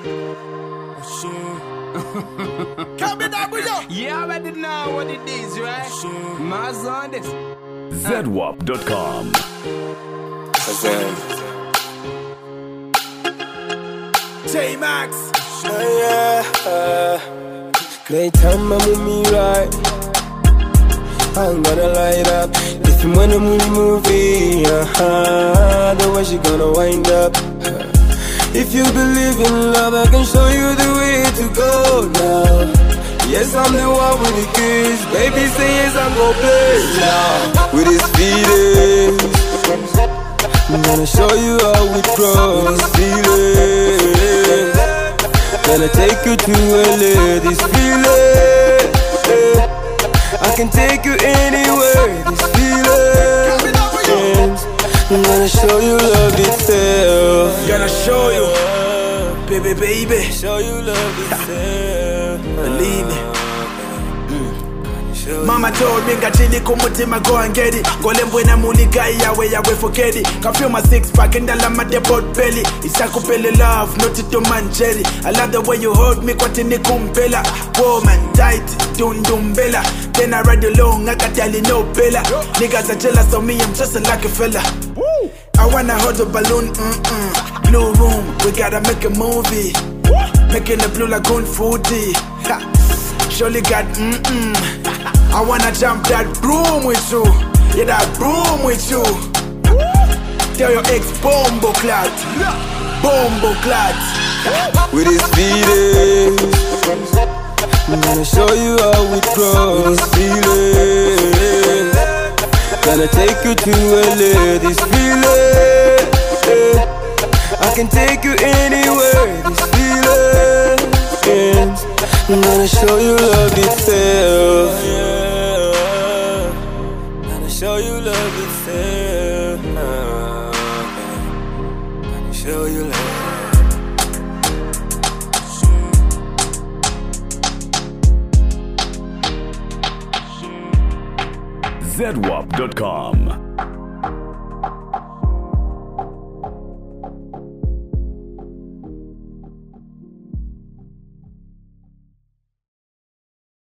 You already know what it is, right? Mars on this. ZWAP.com. J-Max. They tell me move right. I'm gonna light up. If you wanna move, the way she gonna wind up. If you believe in love, I can show you the way to go now. Yes, I'm the one with the keys. Baby, say yes, I'm gon' play now. With his feelings, I'm gonna show you how it grows. Feelings, gonna take you to LA. This feeling, I can take you anywhere. This feeling, I'm gonna show you love itself. Gonna show you, baby. Show you love itself. Believe me. Mama told me ngachili kumutima go and get it. Golembwena mulika yawe forget it. Can feel my six pack and my depot belly. Isakupele love, not to mancheri. I love the way you hold me kwatini kumpela. Woman tight, dundumbela. Then I ride along, I got tell no bella. Niggas are jealous of me, I'm just a lucky fella. I wanna hold a balloon, Blue room, we gotta make a movie. Making the Blue Lagoon foodie. Surely got I wanna jump that broom with you. Yeah, that broom with you. Tell your ex bombo clat. With his feelings, I'm gonna show you how it grows. Feelings, gonna take you to LA. This feeling, I can take you anywhere. This feeling, I'm gonna show you love itself. Gonna show you love itself. Gonna show you love. ZWAP.com.